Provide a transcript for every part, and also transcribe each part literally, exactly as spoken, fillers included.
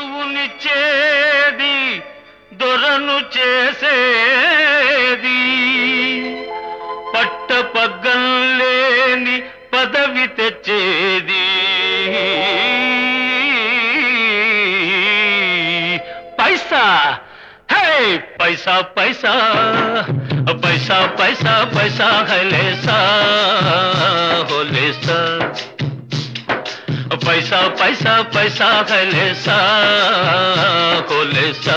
పరువునిచ్చేది దొరను చేసేది పట్ట పగ్గం లేని పదవి తెచ్చేది పైసా హే పైసా పైసా पैसा पैसा पैसा है लेसा हो लेसा पैसा पैसा पैसा है लेसा हो लेसा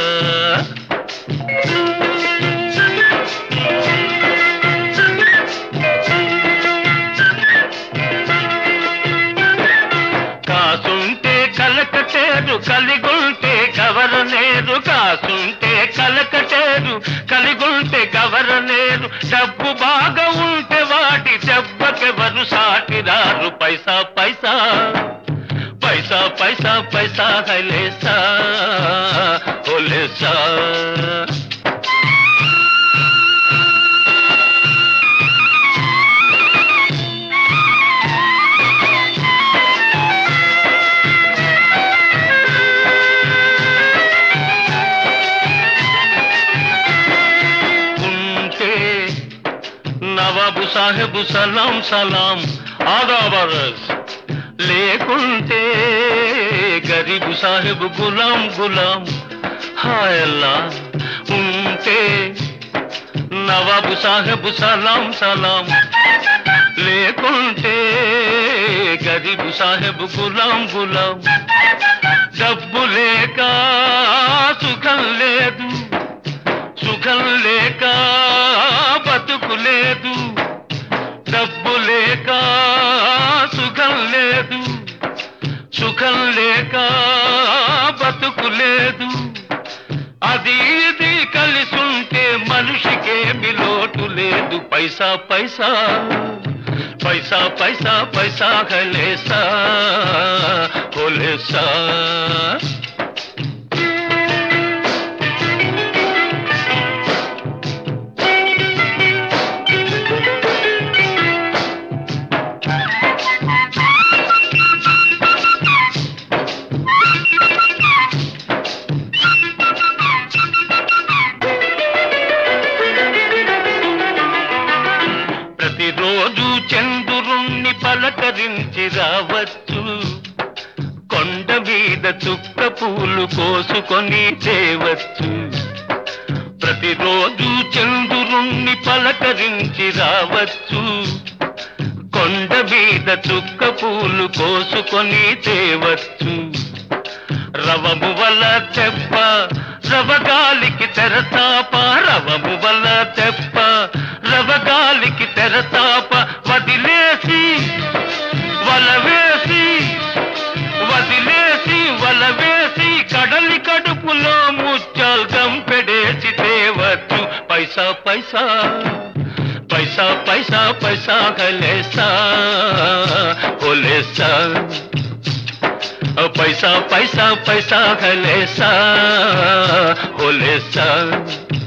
కాసుంటే కలకటేరు కలిగుంటే గవర్నేరు కాసుంటే కలకటేరు కలిగుంటే గవర్నేరు డబ్బు బాగా ఉంటే వాటి దెబ్బకెవరు సాటిరారు పైసా పైసా పైసా పైసా పైసా హైలేసా హోలేసా నవాబు సాహెబు సలాం సలాం ఆదాబరస్ లేకుంటే గరీబు సాహెబు గులాం గులాం హాయల్లా ఉంటే నవాబు సాహెబు సలాం సలాం లేకుంటే గరీబు సాహెబు గులాం గులాం డబ్బు లేక సుఖం లేదు సుఖం లేక బతుకు లేదు డబ్బు లేక సుఖం లేదు సుఖం లేక బతుకు లేదు అది ఇది కలిసుంటే మనిషికేమి లోటు లేదు పైసా పైసా పైసా పైసా పైసా హలేసా హోలేసా ప్రతిరోజు చంద్రుణ్ణి పలకరించి రావచ్చు కొండ మీద చుక్క పూలు కోసుకొని తేవచ్చు ప్రతిరోజు చంద్రుణ్ణి పలకరించి రావచ్చు కొండ మీద చుక్క పూలు కోసుకొని తేవచ్చు రవము వల్ల తెప్ప రవగాలికి తెరతాప రవము వల్ల తెప్ప రవగాలికి తెరతాప వదిలేసి వలవేసి వదిలేసి వలవేసి కడలి కడుపులో ముచ్చాల్ గంపెడేసి తేవచ్చు పైసా పైసా పైసా పైసా పైసా హలేసా హోలేసా पैसा पैसा पैसा हलेसा होलेसा।